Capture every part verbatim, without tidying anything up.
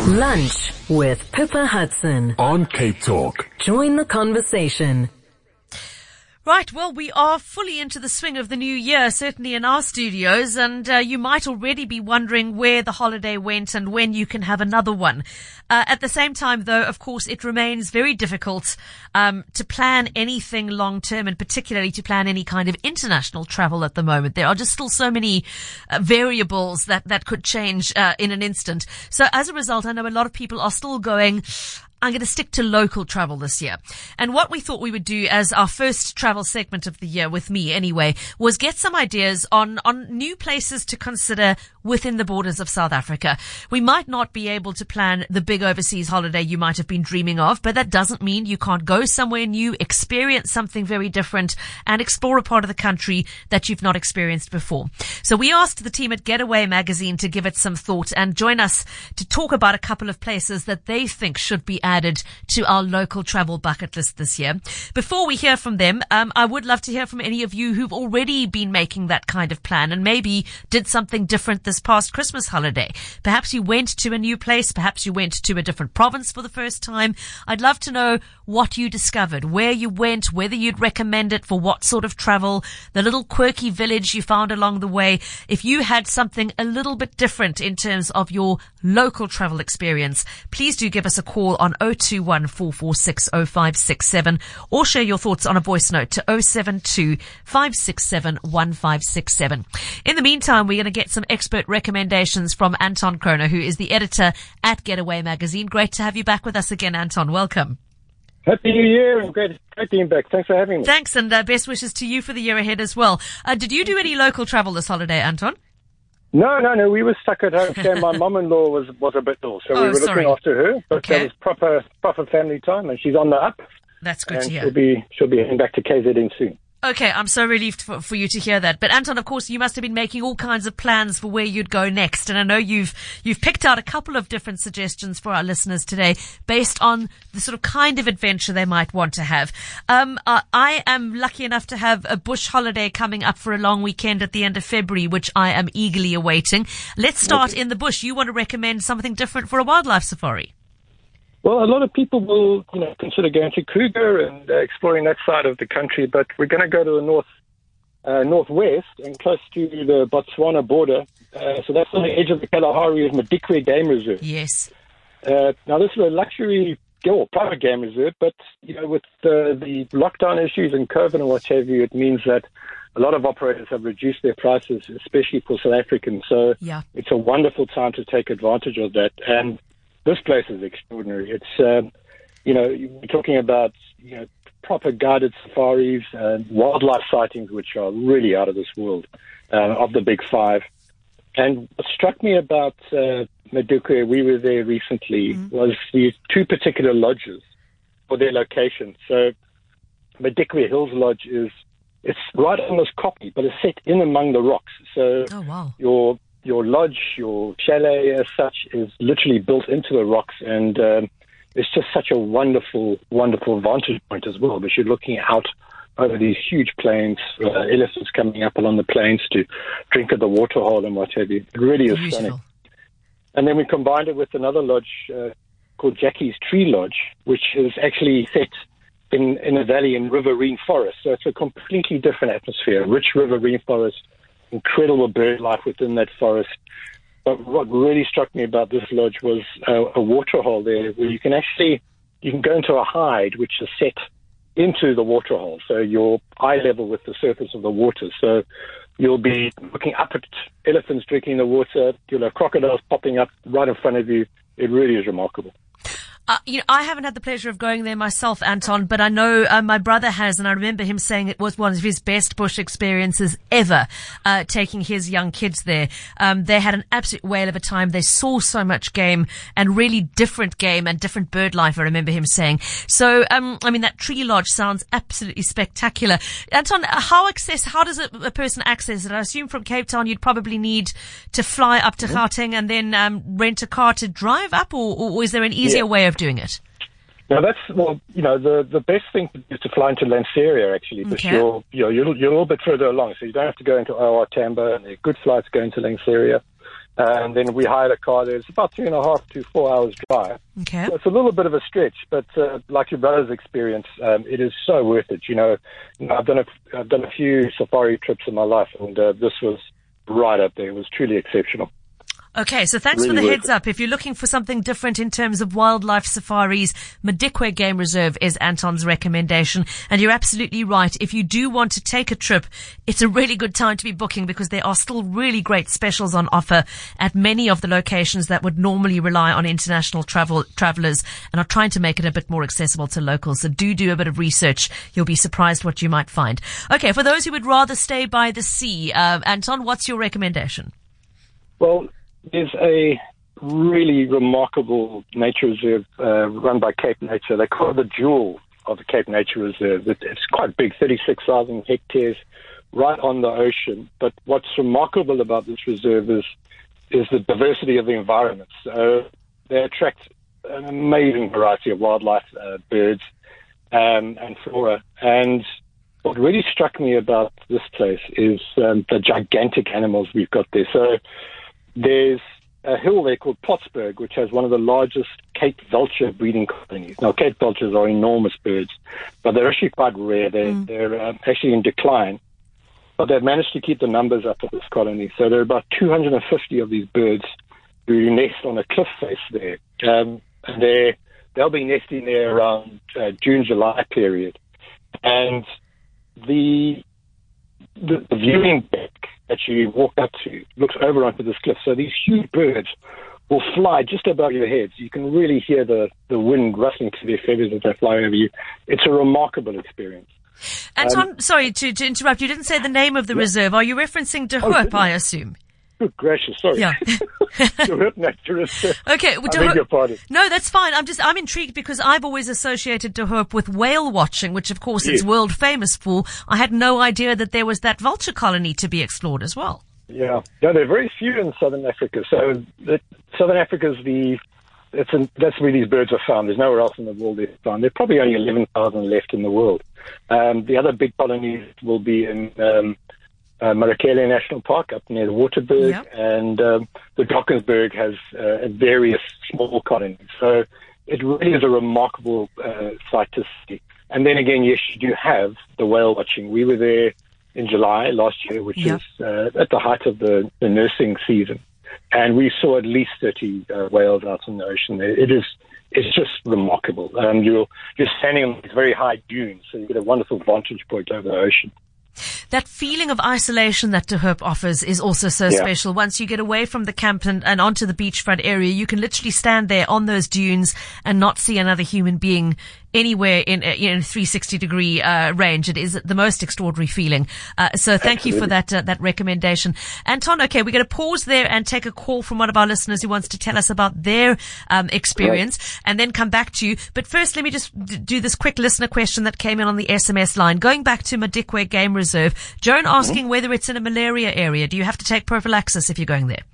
Lunch with Pippa Hudson on Cape Talk. Join the conversation. Right, well, we are fully into the swing of the new year, certainly in our studios, and uh, you might already be wondering where the holiday went and when you can have another one. Uh, at the same time, though, of course, it remains very difficult um, to plan anything long-term, and particularly to plan any kind of international travel at the moment. There are just still so many uh, variables that, that could change uh, in an instant. So as a result, I know a lot of people are still going, I'm going to stick to local travel this year. And what we thought we would do as our first travel segment of the year, with me anyway, was get some ideas on, on new places to consider within the borders of South Africa. We might not be able to plan the big overseas holiday you might have been dreaming of, but that doesn't mean you can't go somewhere new, experience something very different, and explore a part of the country that you've not experienced before. So we asked the team at Getaway Magazine to give it some thought and join us to talk about a couple of places that they think should be added to our local travel bucket list this year. Before we hear from them, um, I would love to hear from any of you who've already been making that kind of plan and maybe did something different this past Christmas holiday. Perhaps you went to a new place, perhaps you went to a different province for the first time. I'd love to know what you discovered, where you went, whether you'd recommend it for what sort of travel, the little quirky village you found along the way. If you had something a little bit different in terms of your local travel experience, please do give us a call on oh two one, four four six, oh five six seven or share your thoughts on a voice note to oh seven two, five six seven, one five six seven. In the meantime, we're going to get some expert recommendations from Anton Kroner, who is the editor at Getaway Magazine. Great to have you back with us again, Anton. Welcome. Happy New Year and great, great being back. Thanks for having me. Thanks, and uh, best wishes to you for the year ahead as well. Uh, did you do any local travel this holiday, Anton? No, no, no. We were stuck at home. So my mum-in-law was was a bit ill, so oh, we were sorry. looking after her. But okay. That was proper proper family time, and she's on the up. That's good and to hear. She'll be she'll be heading back to K Z N soon. Okay, I'm so relieved for, for you to hear that. But Anton, of course, you must have been making all kinds of plans for where you'd go next. And I know you've you've picked out a couple of different suggestions for our listeners today based on the sort of kind of adventure they might want to have. Um, uh, I am lucky enough to have a bush holiday coming up for a long weekend at the end of February, which I am eagerly awaiting. Let's start in the bush. You want to recommend something different for a wildlife safari? Well, a lot of people will, you know, consider going to Kruger and uh, exploring that side of the country, but we're going to go to the north, uh, northwest and close to the Botswana border. Uh, so that's on the edge of the Kalahari is Madikwe Game Reserve. Yes. Uh, now, this is a luxury or private game reserve, but, you know, with the, the lockdown issues and COVID and what have you, it means that a lot of operators have reduced their prices, especially for South Africans. So yeah. It's a wonderful time to take advantage of that. And this place is extraordinary. It's, um, you know, we're talking about, you know, proper guided safaris and wildlife sightings, which are really out of this world, uh, of the big five. And what struck me about uh, Madikwe, we were there recently, mm-hmm. was the two particular lodges for their location. So Madikwe Hills Lodge is, it's right on this kopje, but it's set in among the rocks. So oh, wow. your Your lodge, your chalet as such, is literally built into the rocks, and um, it's just such a wonderful, wonderful vantage point as well, because you're looking out over these huge plains, uh, elephants coming up along the plains to drink at the waterhole and what have you. It really is Beautiful. stunning. And then we combined it with another lodge uh, called Jackie's Tree Lodge, which is actually set in, in a valley in riverine forest. So it's a completely different atmosphere, rich riverine forest, incredible bird life within that forest. But what really struck me about this lodge was a, a waterhole there where you can actually, you can go into a hide which is set into the waterhole. So you're eye level with the surface of the water. So you'll be looking up at elephants drinking the water. You'll have crocodiles popping up right in front of you. It really is remarkable. Uh, you know, I haven't had the pleasure of going there myself, Anton, but I know uh, my brother has, and I remember him saying it was one of his best bush experiences ever, uh, taking his young kids there. Um, they had an absolute whale of a time. They saw so much game and really different game and different bird life, I remember him saying. So, um, I mean, that tree lodge sounds absolutely spectacular. Anton, how access, how does a, a person access it? I assume from Cape Town you'd probably need to fly up to Gauteng and then um, rent a car to drive up, or, or is there an easier yeah. way of doing it? Now that's, well, you know, the, the best thing is to fly into Lanseria actually, because okay. you're, you're, you're, you're a little bit further along, so you don't have to go into O R Tambo, and there are good flights going to Lanseria. Uh, and then we hired a car there. It's about two and a half to four hours drive. Okay. So it's a little bit of a stretch, but uh, like your brother's experience, um, it is so worth it. You know, I've done a, I've done a few safari trips in my life, and uh, this was right up there. It was truly exceptional. Okay, so thanks Really for the worth heads it. up. If you're looking for something different in terms of wildlife safaris, Madikwe Game Reserve is Anton's recommendation. And you're absolutely right. If you do want to take a trip, it's a really good time to be booking because there are still really great specials on offer at many of the locations that would normally rely on international travel travelers and are trying to make it a bit more accessible to locals. So do do a bit of research. You'll be surprised what you might find. Okay, for those who would rather stay by the sea, uh, Anton, what's your recommendation? Well, there's a really remarkable nature reserve uh, run by Cape Nature. They call it the jewel of the Cape Nature Reserve. It- It's quite big, thirty-six thousand hectares, right on the ocean. But what's remarkable about this reserve is is the diversity of the environment. So they attract an amazing variety of wildlife, uh, birds, um, and flora. And what really struck me about this place is um, the gigantic animals we've got there. So there's a hill there called Pottsburg, which has one of the largest Cape vulture breeding colonies. Now, Cape vultures are enormous birds, but they're actually quite rare. They're, mm. they're um, actually in decline, but they've managed to keep the numbers up of this colony. So there are about two hundred fifty of these birds who nest on a cliff face there. Um, and they're, they'll be nesting there around uh, June, July period. And the, the, the viewing deck that you walk up to looks over onto this cliff. So these huge birds will fly just above your heads. You can really hear the, the wind rustling through their feathers as they fly over you. It's a remarkable experience. Anton, Um, sorry to, to interrupt. You didn't say the name of the yeah. reserve. Are you referencing De Oh, Hoop, didn't I I? assume? Good gracious, sorry. Yeah. The Hoop Nature Reserve. Okay. I De beg Hoop- your pardon. No, that's fine. I'm just, I'm intrigued because I've always associated De Hoop with whale watching, which of course it's Yes. world famous for. I had no idea that there was that vulture colony to be explored as well. Yeah, no, there are very few in southern Africa. So the, southern Africa is the it's an, that's where these birds are found. There's nowhere else in the world they're found. There are probably only eleven thousand left in the world. Um, the other big colonies will be in um, uh, Marakele National Park up near the Waterberg, Yep. and um, the Drakensberg has uh, various small colonies. So it really is a remarkable uh, sight to see. And then again, yes, you do have the whale watching. We were there in July last year, which Yep. is uh, at the height of the, the nursing season. And we saw at least thirty uh, whales out in the ocean. It is it's just remarkable. Um, you're, you're standing on these very high dunes, so you get a wonderful vantage point over the ocean. That feeling of isolation that De Hoop offers is also so Yeah. special. Once you get away from the camp and, and onto the beachfront area, you can literally stand there on those dunes and not see another human being anywhere in a in a three sixty degree uh, range. It is the most extraordinary feeling. Uh, so thank Absolutely. you for that uh, that recommendation. Anton, okay, we're going to pause there and take a call from one of our listeners who wants to tell us about their um, experience and then come back to you. But first, let me just d- do this quick listener question that came in on the S M S line. Going back to Madikwe Game Reserve, Joan asking Mm-hmm. whether it's in a malaria area. Do you have to take prophylaxis if you're going there?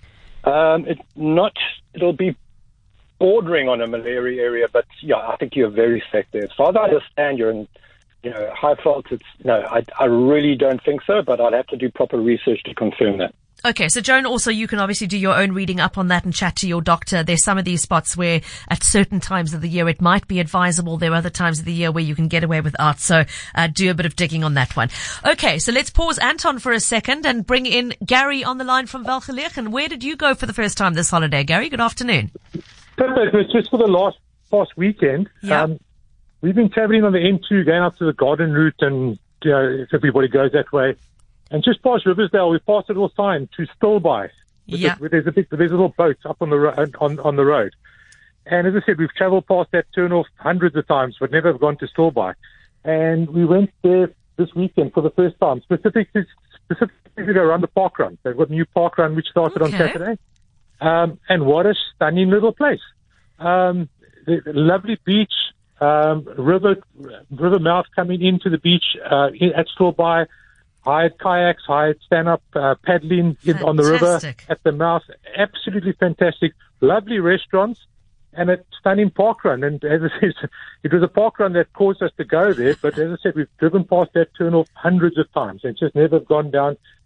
Um, it not it'll be bordering on a malaria area, but yeah, I think you're very safe there. As far as I understand, you're in you know high altitudes. No, I, I really don't think so, but I'd have to do proper research to confirm that. Okay, so Joan, also you can obviously do your own reading up on that and chat to your doctor. There's some of these spots where at certain times of the year it might be advisable. There are other times of the year where you can get away without. So uh, do a bit of digging on that one. Okay, so let's pause Anton for a second and bring in Gary on the line from Velgelegh. Where did you go for the first time this holiday, Gary? Good afternoon. It was just for the last past weekend. Yeah. Um, we've been traveling on the N two, going up to the Garden Route, and you know, if everybody goes that way. And just past Riversdale, we passed a little sign to Stillby. Yeah. There's a big, there's a little boat up on the ro- on on the road. And as I said, we've travelled past that turnoff hundreds of times, but never have gone to Stillby. And we went there this weekend for the first time, specifically specifically to go around the park run. They've got a new park run which started Okay. on Saturday. Um, and what a stunning little place. Um, the, the lovely beach, um, river, river mouth coming into the beach, uh, in, at Stillby, hired kayaks, hired stand-up, uh, paddling in, on the river Fantastic. at the mouth. Absolutely fantastic. Lovely restaurants and a stunning park run. And as I said, it was a park run that caused us to go there. But as I said, we've driven past that turnoff hundreds of times and just never gone down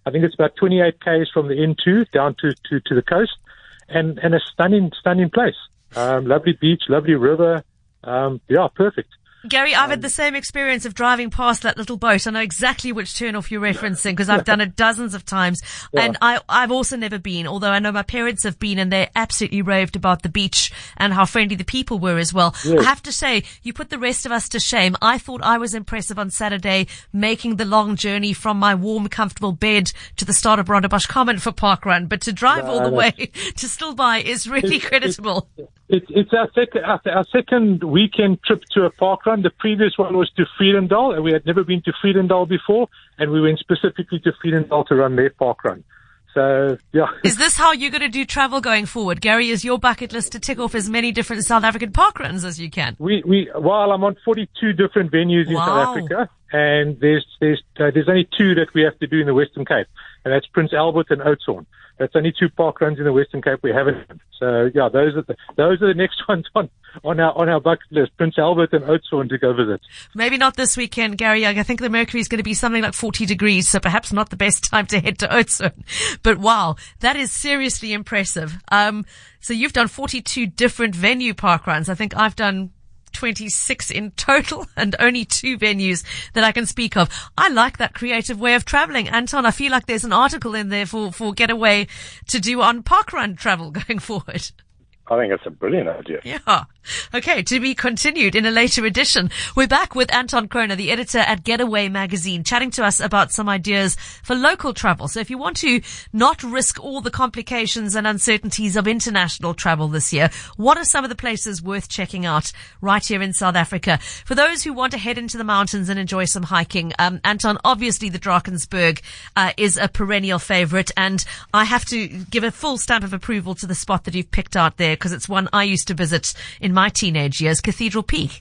I think it's about twenty-eight kays from the N two down to, to, to the coast, and, and a stunning, stunning place. Um, lovely beach, lovely river. Um, yeah, perfect. Gary, I've had the same experience of driving past that little boat. I know exactly which turnoff you're referencing because I've done it dozens of times. Yeah. And I, I've also never been, although I know my parents have been and they absolutely raved about the beach and how friendly the people were as well. Yes. I have to say, you put the rest of us to shame. I thought I was impressive on Saturday, making the long journey from my warm, comfortable bed to the start of Rondebosch Common for Parkrun. But to drive no, all the no. way to Stilbaai is really it's, creditable. It's, it's, it's our, sec- our, our second weekend trip to a parkrun. The previous one was to Vredendal, and we had never been to Vredendal before, and we went specifically to Vredendal to run their parkrun. So, yeah. Is this how you're going to do travel going forward, Gary? Is your bucket list to tick off as many different South African parkruns as you can? We, we, well, I'm on forty-two different venues in wow. South Africa, and there's, there's, uh, there's only two that we have to do in the Western Cape, and that's Prince Albert and Oudtshoorn. That's only two parkruns in the Western Cape we haven't done. So yeah, those are the those are the next ones on, on our on our bucket list. Prince Albert and Oudtshoorn to go visit. Maybe not this weekend, Gary. I think the mercury is going to be something like forty degrees, so perhaps not the best time to head to Oudtshoorn. But wow, that is seriously impressive. Um, so you've done forty-two different venue parkruns. I think I've done twenty-six in total and only two venues that I can speak of. I like that creative way of traveling. Anton, I feel like there's an article in there for, for Getaway to do on parkrun travel going forward. I think it's a brilliant idea. Yeah. Okay, to be continued in a later edition. We're back with Anton Kroner, the editor at Getaway magazine, chatting to us about some ideas for local travel. So if you want to not risk all the complications and uncertainties of international travel this year, what are some of the places worth checking out right here in South Africa? For those who want to head into the mountains and enjoy some hiking, um, Anton, obviously the Drakensberg uh, is a perennial favorite, and I have to give a full stamp of approval to the spot that you've picked out there, because it's one I used to visit in my teenage years, Cathedral Peak.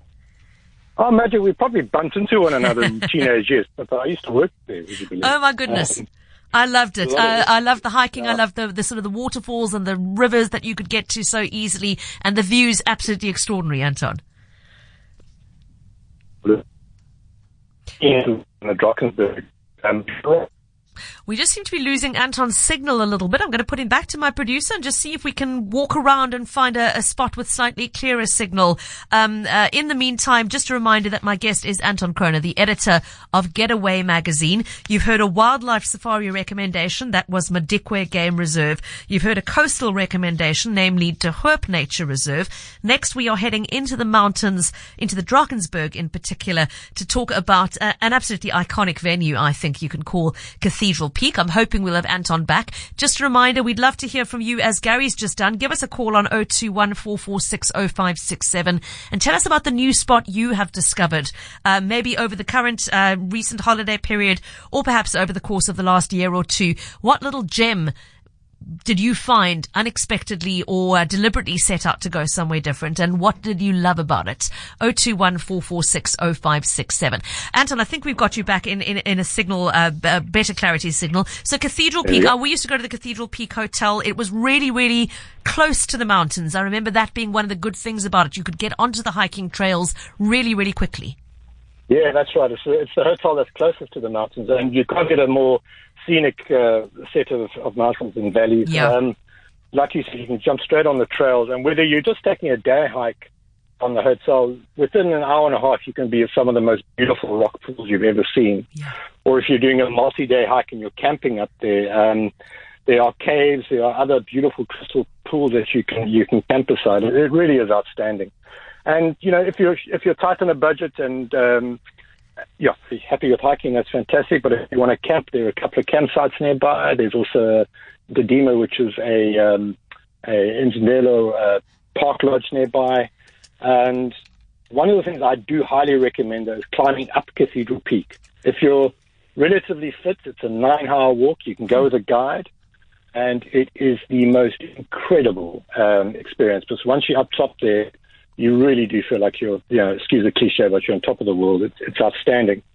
Oh, imagine we probably bumped into one another in teenage years, but I used to work there, would you believe? Oh, my goodness. Um, I loved it. Uh, I loved the hiking. Yeah. I loved the, the sort of the waterfalls and the rivers that you could get to so easily, and the views absolutely extraordinary, Anton. In the Drakensberg. Um, We just seem to be losing Anton's signal a little bit. I'm going to put him back to my producer and just see if we can walk around and find a, a spot with slightly clearer signal. Um, uh, in the meantime, just a reminder that my guest is Anton Kroner, the editor of Getaway magazine. You've heard a wildlife safari recommendation. That was Madikwe Game Reserve. You've heard a coastal recommendation, namely De Hoop Nature Reserve. Next, we are heading into the mountains, into the Drakensberg in particular, to talk about uh, an absolutely iconic venue, I think you can call Cathedral Peak. I'm hoping we'll have Anton back. Just a reminder, we'd love to hear from you, as Gary's just done. Give us a call on oh two one, four four six, oh five six seven and tell us about the new spot you have discovered, uh, maybe over the current uh, recent holiday period, or perhaps over the course of the last year or two. What little gem did you find unexpectedly or uh, deliberately set out to go somewhere different, and what did you love about it? oh two one, four four six, oh five six seven. Anton, I think we've got you back in, in, in a signal, uh, a better clarity signal. So Cathedral Peak, yeah. uh, we used to go to the Cathedral Peak Hotel. It was really, really close to the mountains. I remember that being one of the good things about it. You could get onto the hiking trails really, really quickly. Yeah, that's right. It's, it's the hotel that's closest to the mountains, and you can't get a more scenic uh, set of, of mountains and valleys. Yeah. Um, like you said, you can jump straight on the trails, and whether you're just taking a day hike on the hotel, within an hour and a half, you can be at some of the most beautiful rock pools you've ever seen. Yeah. Or if you're doing a multi-day hike and you're camping up there, um, there are caves, there are other beautiful crystal pools that you can you can camp beside. It really is outstanding. And you know, if you're if you're tight on a budget and um, yeah, if you're happy with hiking, that's fantastic. But if you want to camp, there are a couple of campsites nearby. There's also Dodima, which is a um, a Nzimelo uh, park lodge nearby. And one of the things I do highly recommend is climbing up Cathedral Peak. If you're relatively fit, it's a nine-hour walk. You can go with a guide, and it is the most incredible um, experience. Because once you're up top there, you really do feel like you're, you know, excuse the cliche, but you're on top of the world. It's, it's outstanding.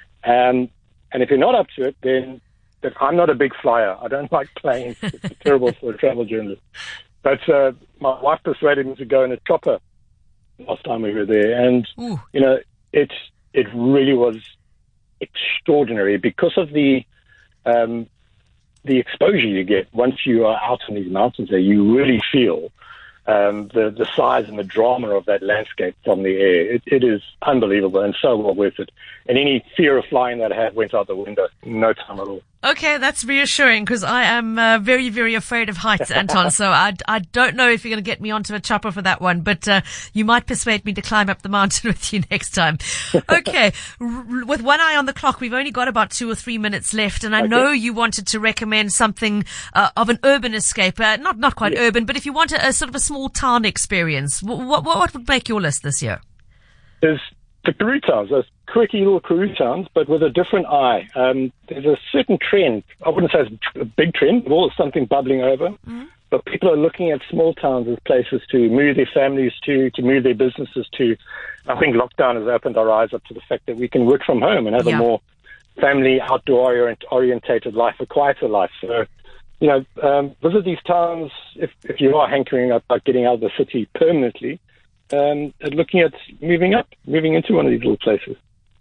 Um, and if you're not up to it, then I'm not a big flyer. I don't like planes. It's terrible for a travel journalist. But uh, my wife persuaded me to go in a chopper last time we were there. And, Ooh. you know, it, it really was extraordinary because of the um, the exposure you get once you are out in these mountains there, you really feel um, the, the size and the drama of that landscape from the air. It, it is unbelievable and so well worth it. And any fear of flying that I had went out the window in no time at all. Okay, that's reassuring because I am uh, very, very afraid of heights, Anton. So I, I don't know if you're going to get me onto a chopper for that one, but uh, you might persuade me to climb up the mountain with you next time. Okay, R- with one eye on the clock, we've only got about two or three minutes left, and I okay. know you wanted to recommend something uh, of an urban escape, uh, not not quite yeah. urban, but if you want a, a sort of a small town experience, what, what, what would make your list this year? There's the Karoo towns, those quirky little Karoo towns, but with a different eye. Um, there's a certain trend. I wouldn't say it's a big trend, but always something bubbling over. Mm-hmm. But people are looking at small towns as places to move their families to, to move their businesses to. I think lockdown has opened our eyes up to the fact that we can work from home and have yeah. a more family, outdoor orient, orientated life, a quieter life. So, you know, um, visit these towns if, if you are hankering up about getting out of the city permanently. Um, looking at moving up, moving into one of these little places.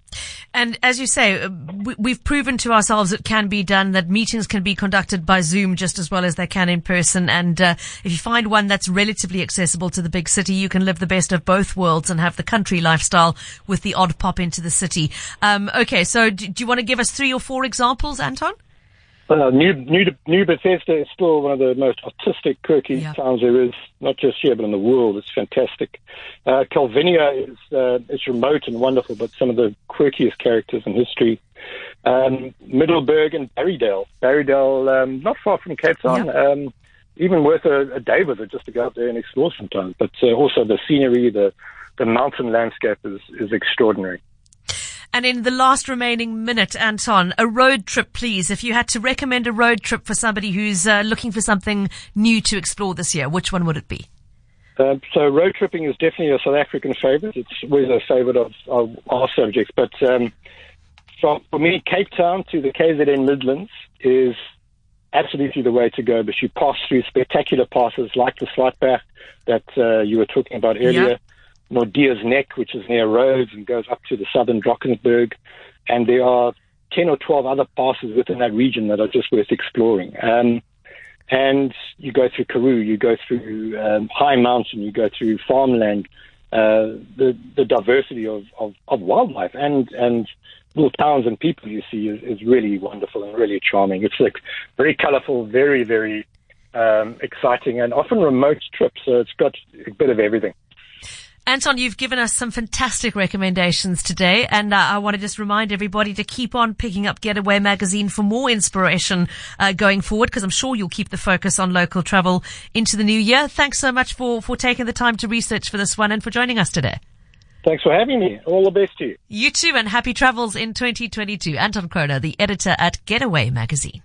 And as you say, we've proven to ourselves it can be done, that meetings can be conducted by Zoom just as well as they can in person. And uh, if you find one that's relatively accessible to the big city, you can live the best of both worlds and have the country lifestyle with the odd pop into the city. Um, okay, so do, do you want to give us three or four examples, Anton? Uh, New, New, New Bethesda is still one of the most artistic, quirky yeah. towns there is, not just here, but in the world. It's fantastic. Uh, Calvinia is uh, it's remote and wonderful, but some of the quirkiest characters in history. Um, Middelburg and Barrydale. Barrydale, um, not far from Cape Town. Yeah. Um, even worth a, a day visit just to go out there and explore sometimes. But uh, also the scenery, the, the mountain landscape is, is extraordinary. And in the last remaining minute, Anton, a road trip, please. If you had to recommend a road trip for somebody who's uh, looking for something new to explore this year, which one would it be? Uh, so road tripping is definitely a South African favourite. It's always a favourite of, of our subjects. But um, for, for me, Cape Town to the K Z N Midlands is absolutely the way to go. But you pass through spectacular passes like the Swartberg that uh, you were talking about earlier. Yeah. Nordeer's Neck, which is near Rhodes and goes up to the southern Drakensberg. And there are ten or twelve other passes within that region that are just worth exploring. Um, and you go through Karoo, you go through um, high mountain, you go through farmland. Uh, the, the diversity of, of, of wildlife and, and little towns and people you see is, is really wonderful and really charming. It's like very colorful, very, very um, exciting and often remote trips. So it's got a bit of everything. Anton, you've given us some fantastic recommendations today, and uh, I want to just remind everybody to keep on picking up Getaway Magazine for more inspiration uh, going forward, because I'm sure you'll keep the focus on local travel into the new year. Thanks so much for, for taking the time to research for this one and for joining us today. Thanks for having me. All the best to you. You too, and happy travels in twenty twenty-two. Anton Kroner, the editor at Getaway Magazine.